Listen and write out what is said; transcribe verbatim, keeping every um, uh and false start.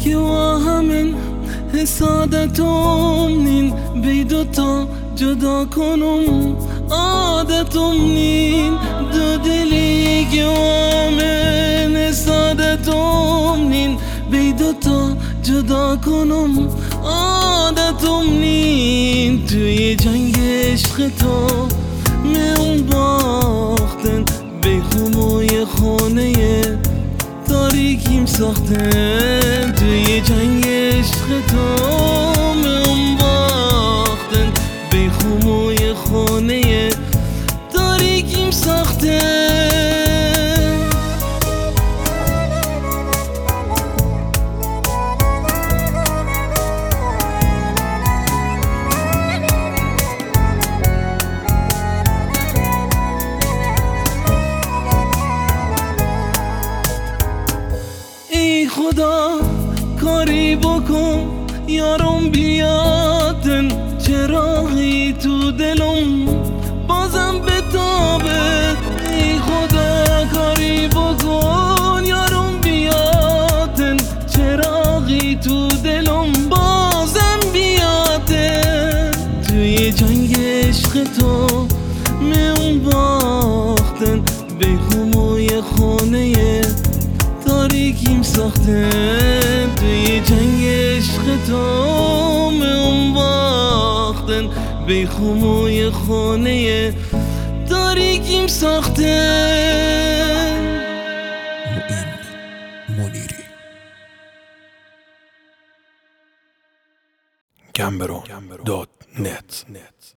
که با همین حسادتم نین بی دوتا جدا کنم عادتم نین دو دلی که با همین حسادتم نین بی دوتا جدا کنم عادتم نین توی جنگ عشق تو من باختن بی خموی خانه تاریکیم ساختن توی جنگ عشق تو من باختن بی خموی خانه تاریکیم ساختن ای خدا کاری بکن یارم بیادن چراغی تو دلم بازم بتابه ای خدا کاری بکن یارم بیادن چراغی تو دلم بازم بیاده توی جنگ عشق تو من باختن به خموی خانه تاریکیم ساختن توی جنگ عشق تو من باختن بی خموی خانه تاریکیم ساختن. معین منیری گمبرون دات نت